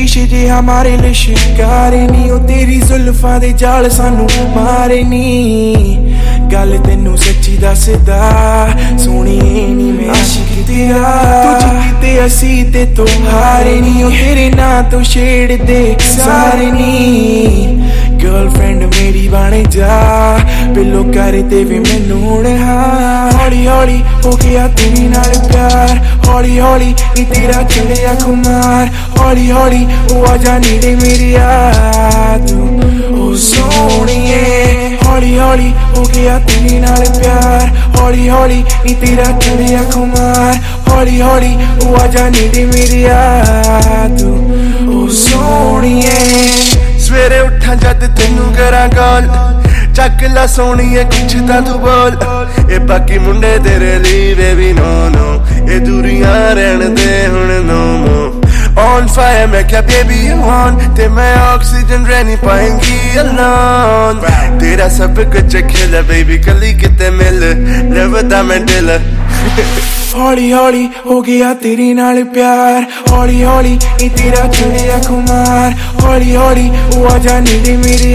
शीशे जे हमारे लिए शिकारे नी ओ तेरी जुल्फां दे जाल सानू मारे नी गल तेनू सच्ची दसदा सोहणीए नी मैं आशिक तेरा तू जीते असी ते तो हारे नी ओ तेरे नां तो छेड़ दे सारे नी गर्लफ्रेंड मेरी बन जा पिलो कर दे वे मैनू हुण हौली हौली हो गया तेरे नाल प्यार हौली हौली नी तेरा चढ़िया खुमार हौली हौली ओ आजा नेड़े मेरी तू ओ सोहणीए हौली हौली हो गया तेरे नाल प्यार हौली हौली नी तेरा चढ़िया खुमार हौली हौली ओ आजा नेड़े मेरी तू ओ सोहणीए सवेरे उठा जद तेनू करा कॉल चक ला सोहणीए कुछ तां तू बोल ए बाकी मुंडे तेरे लिए बेबी नो नो ए दूरियां रहन दे हुण नो मो ऑन फायर मैं क्या बेबी यू ऑन ते मैं ऑक्सीजन रह नहीं पाएंगी अलोन तेरा सब कुछ खिला बेबी कली किते मिल रवदा मैं दिल हौली हौली हो गया तेरे नाल प्यार हौली हौली नी तेरा चढ़िया खुमार हौली हौली ओ आजा नेड़े मेरी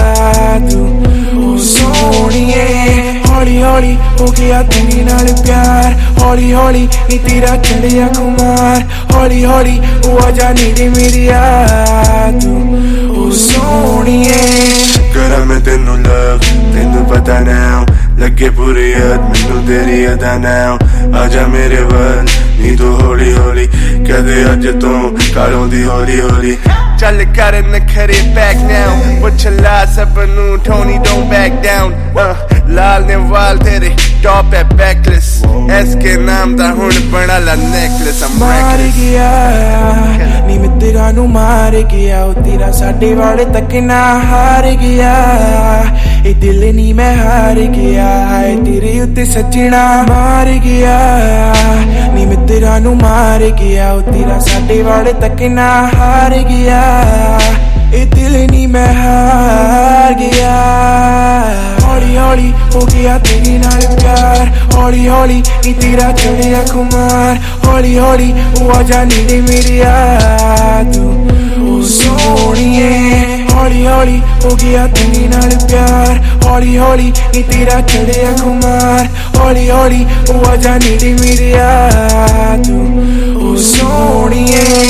तू ओ सोहणीए हौली हौली हो गया तेरे नाल प्यार हौली हौली नी तेरा चढ़िया खुमार हौली हौली ओ आजा नेड़े मेरी तू ओ सोहणीए करा मैं तेनू लव तेनू पता now लगे पूरी याद मैनू तेरी अदा now आजा मेरे वल नी तू हौली हौली कदे अज तू कालों दी हौली हौली चल कर नखरे back now पुछ ला सबनू Tony don't back down लाल ने वाल तेरे टॉप है बैकलेस एस के नाम दा हुण बना ला नेकलेस मार गया नी मैं तेरा नू मार गया ओ तेरा साडे वाले तक ना हार गया ए दिल नी मैं हार गया हाय तेरे उत्ते सजना मार गया नी मैं तेरा नू मार गया ओ तेरा साडे वाले तक ना हार गया ए दिल नी मैं हार गया हौली हौली हो गया तेरे नाल प्यार हौली हौली नी तेरा चढ़िया खुमार हौली हौली ओ आजा नेड़े मेरी तू ओ सोहणीए हौली हौली हो गया तेरे नाल प्यार हौली हौली नी तेरा चढ़िया खुमार हौली हौली ओ आजा नेड़े मेरी तू ओ सोहणीए।